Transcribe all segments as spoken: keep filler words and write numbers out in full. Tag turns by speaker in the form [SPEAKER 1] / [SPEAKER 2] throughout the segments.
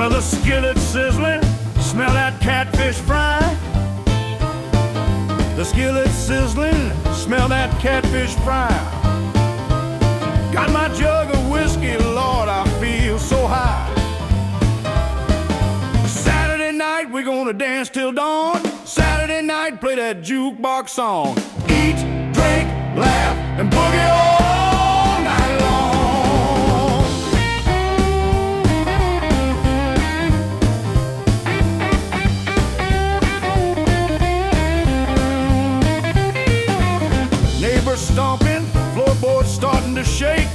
[SPEAKER 1] Well, the skillet sizzling, smell that catfish fry. The skillet sizzling, smell that catfish fry. Got my jug of whiskey, Lord, I feel so high. Saturday night, we're gonna dance till dawn. Saturday night, play that jukebox song. Eat, drink, laugh, and boogie all night long. Neighbors stomping, floorboards starting to shake.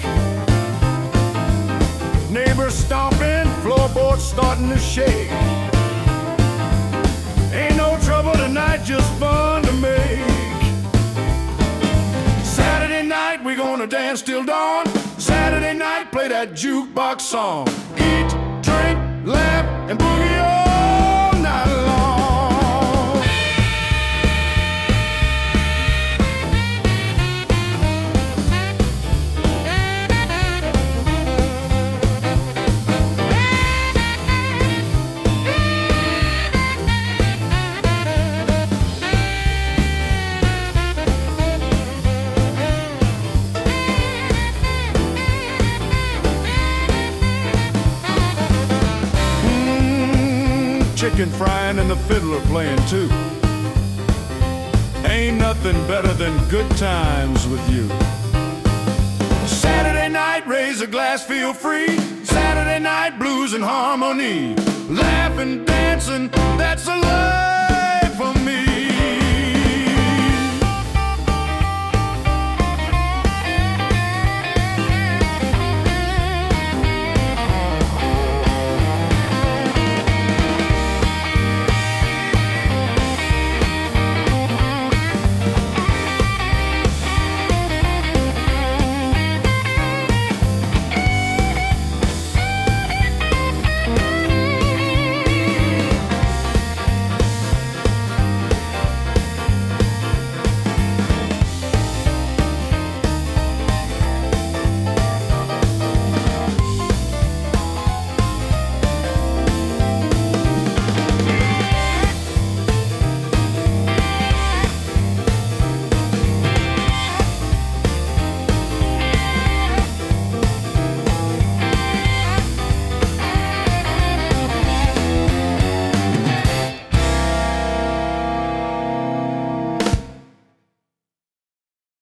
[SPEAKER 1] Neighbors stomping, floorboards starting to shake. Ain't no trouble tonight, just fun to make. Saturday night, we're gonna dance till dawn. Saturday night, play that jukebox song. Eat, drink, laugh, and boogie all night long. Chicken frying and the fiddler playing too. Ain't nothing better than good times with you. Saturday night, raise a glass, feel free. Saturday night, blues and harmony. Laughing, dancing, that's a love.